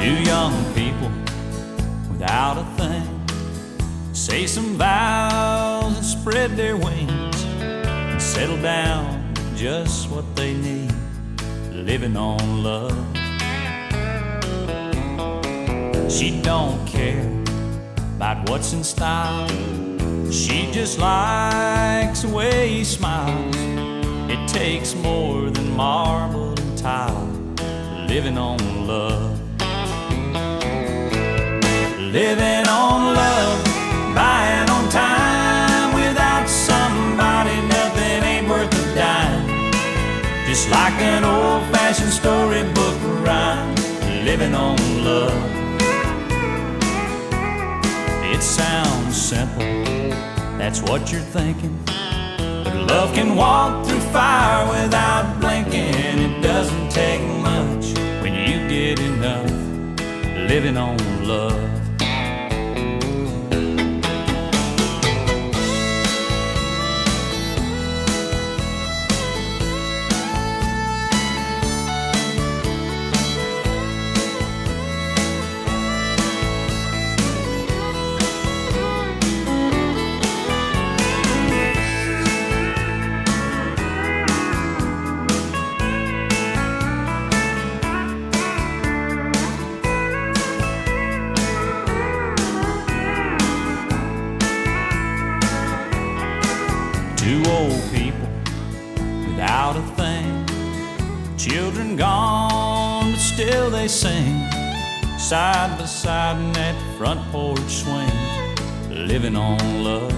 Two young people without a thing say some vows and spread their wings and settle down to just what they need, living on love. She don't care about what's in style. She just likes the way he smiles. It takes more than marble and tile, living on love. Living on love, buying on time. Without somebody, nothing ain't worth a dime. Just like an old-fashioned storybook rhyme, living on love. It sounds simple, that's what you're thinking, but love can walk through fire without blinking. It doesn't take much when you get enough, living on love. Two old people without a thing, children gone, but still they sing, side by side in that front porch swing, living on love.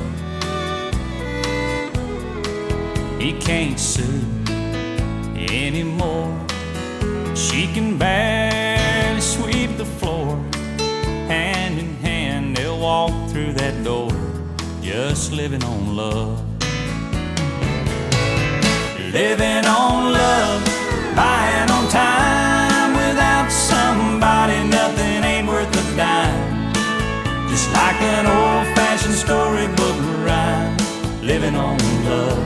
He can't sue anymore. She can barely sweep the floor. Hand in hand they'll walk through that door, just living on love. Living on love, buying on time. Without somebody, nothing ain't worth a dime. Just like an old-fashioned storybook rhyme, living on love.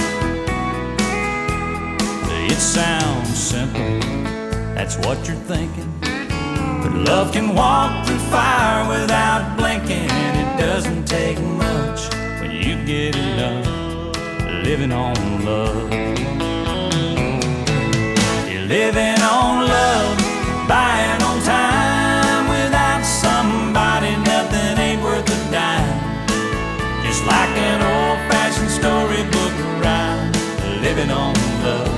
It sounds simple, that's what you're thinking, but love can walk through fire without blinking. It doesn't take much when you get enough, living on love. You're living on love, buying on time. Without somebody, nothing ain't worth a dime. Just like an old-fashioned storybook rhyme, living on love.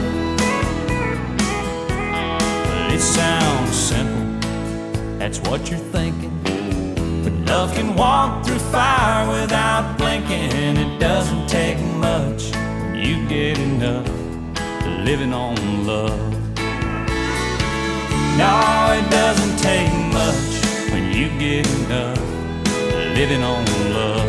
It sounds simple, that's what you're thinking, but love can walk through fire without blinking. It doesn't take much when you get enough, living on love. No, it doesn't take much when you get enough, living on love.